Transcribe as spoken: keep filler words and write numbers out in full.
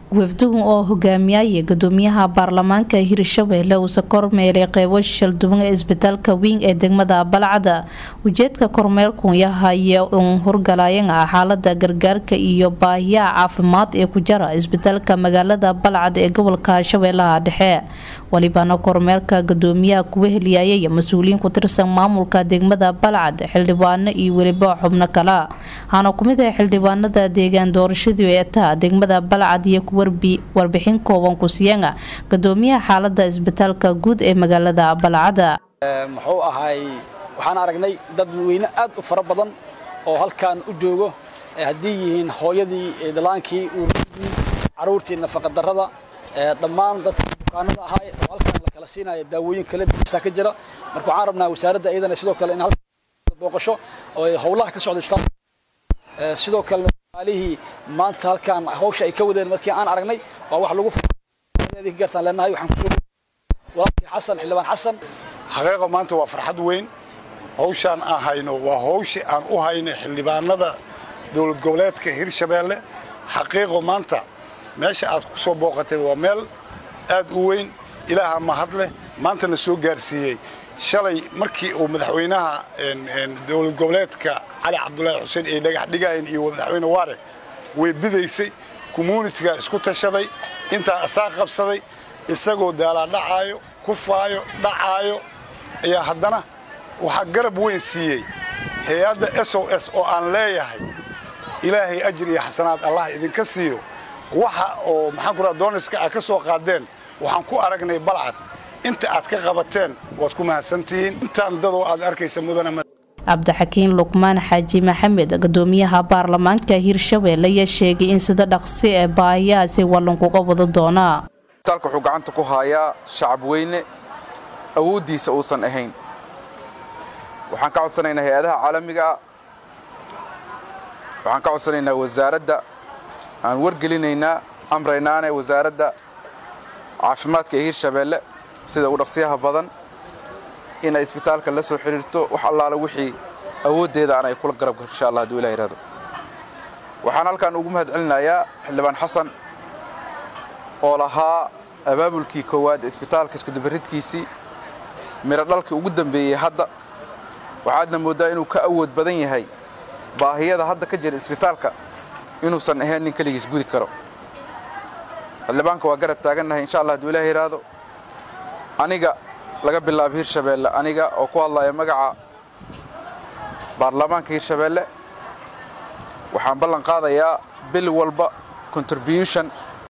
wafduhu oo hogaamiyay gudoomiyaha baarlamaanka Hirshabeelle uu sakor meelay qaybo shil duwan ee isbitaalka weyn ee degmada Balcad ujeedka kormeerku yahay in horgalayeen xaaladda gargaarka iyo baahiyaha caafimaad ee ku jira isbitaalka magaalada Balcad ee gobolka Shabeellaha Dhexe walibana kormeerka gudoomiyaha ku weheliyay mas'uuliyiin ku tirsan maamulka degmada Balcad xildhibaano iyo waliba xubno kala hana kumida xildhibaanada deegaan doorashadii ee ta degmada Balcad iyo warbixin kooban ku siiyana gudoomiyaha xaaladda isbitaalka guud ee magaalada Balcad muxuu ahay waxaan aragnay dad weyn aad u fara badan oo halkaan u joogo hadii yihiin hooyadii dalaankii caruurtii nafaqa darrada dhammaan dadka bukaanada ahay oo halkaan la kala siinayo daawooyin kala duwan ka jira marka waxaan rabnaa wasaaradda iyadana sidoo kale in halkaan booqasho oo howlaha ka socda isbitaalka sidoo kale عليه ما أنت هالكان هوش أي كودة المكان أنا أرجعني وواحد لقوا هذه قرطان لأنها هاي وحنكسر ولكن حسن حلوان حسن حقيقة ما أنت وفرحت وين هوش أنا هاينو وهوش أنا أهين حلوان هذا دول الجولات كهير شبالة حقيقة ما أنت ماشي أتكسر بوقت ومل أد وين إلها ما هذله ما أنت نسوق جرسية شلي مركي ومدحوينها إن دول الجولات كعلي عبد الله حسين إيه نجح نجاين إيه ومدحوينه واره وبدأيسي كومونيتي إسكوت الشذي أنت أساق بصدي السجود دالا دعايو كفايو دعايو يا حدنا وحجرب وين سيء هي هذا إس أو إس أو أن لا يهي إلهي أجري حسنات الله إذا كسيو وح أو محقرة دونس كأكسو قادين وحنكو أرجني بلعت أنت أتكغبتين وتكون سنتين أنت عندو أركيس مدن عبد الحكيم لقمان حاجي محمد قدوميها baarlamaanka Hirshabeelle ayaa sheegay in sida dhaqsi ee baahiyaasi walanku qabado doona talku wuxuu gacanta ku hayaa shacab weyne awoodiisa uusan ahayn waxaan ka codsanaynaa hay'adaha caalamiga waxaan ka codsanaynaa wasaaradda aan wargelinaynaa amraynaana wasaaradda caafimaadka Hirshabeelle sida uu dhaqsiyaha badan in isbitaalka la soo xiriirto wax allaala wixii awoodeeda aan ay kula garab gasho insha Allah haduu Ilaahay raado waxaan halkaan ugu mahad celinayaa xildhibaan Xasan oo lahaa abaabulkii koowaad isbitaalka isku dabaridkiisii mira dhalkii ugu dambeeyay hadda waxaadna moodaa inuu ka awood badan yahay baahiyada hadda ka jira isbitaalka inuusan ahayn nin kaligiis gudi karo xildhibaanka waa garab taaganahay insha Allah haduu Ilaahay raado aniga laga bilaabo Hirshabeelle aniga oo ku hadlaya magaca baarlamaanka Hirshabeelle waxaan ballan qaadayaa bil walba contribution